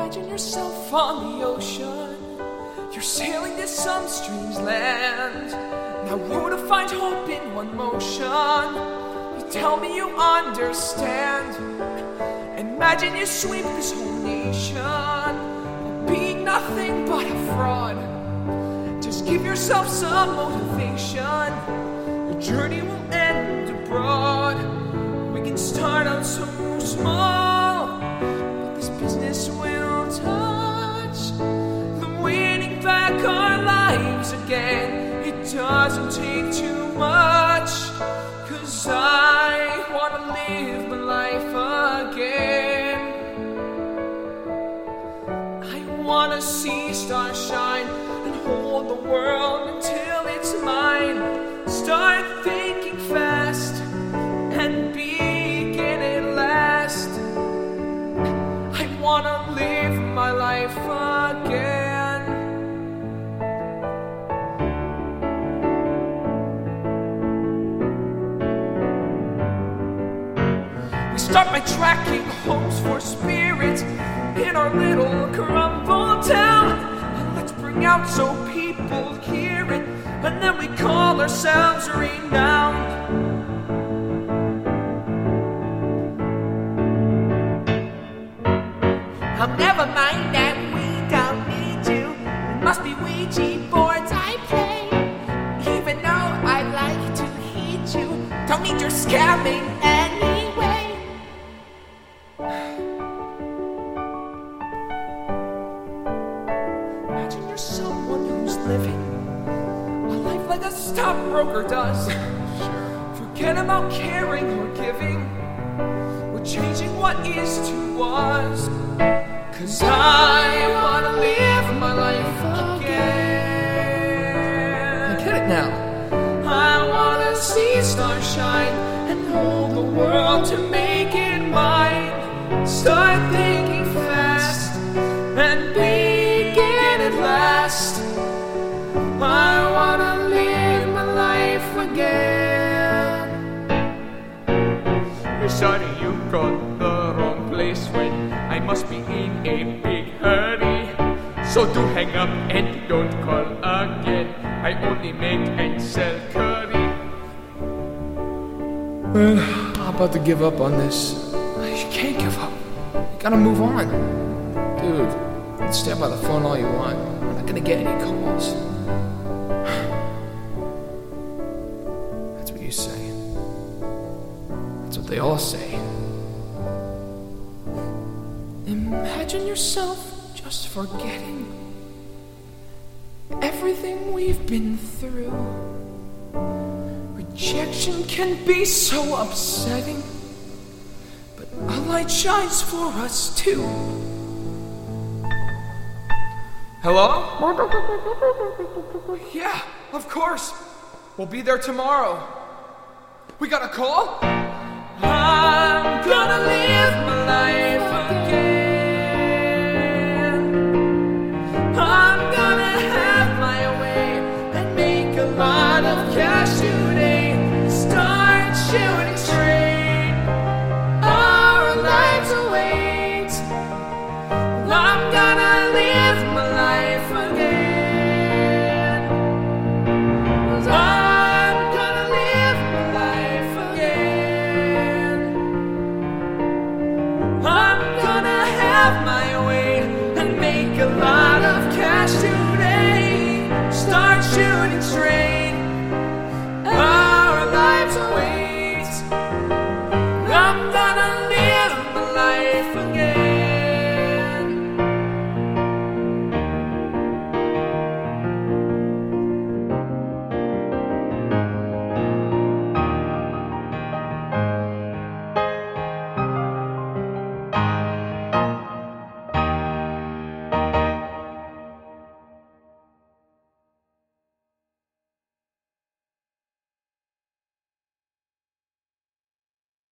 Imagine yourself on the ocean. You're sailing to some strange land. Now where to find hope in one motion? You tell me you understand. Imagine you sweep this whole nation, being nothing but a fraud. Just give yourself some motivation. Your journey will end abroad. We can start out so small, but this business will touch the winning back our lives again. It doesn't take too much, 'cause I wanna live my life again. I wanna see stars shine and hold the world until it's mine. Start thinking fast and begin at last. I wanna live my life again. We start by tracking homes for spirits in our little crumbled town. And let's bring out so people hear it, and then we call ourselves renowned. Oh, never mind that we don't need you. It must be Ouija boards I play. Even though I'd like to hit you, don't need your scamming anyway. Imagine you're someone who's living a life like a stockbroker does. Forget about caring or giving. We're changing what is to us. 'Cause I wanna live my life again. I get it now. I wanna see stars shine and hold the world to make it mine. Start thinking fast and begin at last. I wanna live my life again. Sorry, you got the wrong place when I must be in a big hurry. So do hang up and don't call again. I only make and sell curry. I'm about to give up on this. You can't give up. You gotta move on. Dude, you can stay by the phone all you want. I'm not gonna get any calls. That's what you say. That's what they all say. Imagine yourself just forgetting everything we've been through. Rejection can be so upsetting, but a light shines for us too. Hello? Yeah, of course. We'll be there tomorrow. We got a call? I'm gonna live my life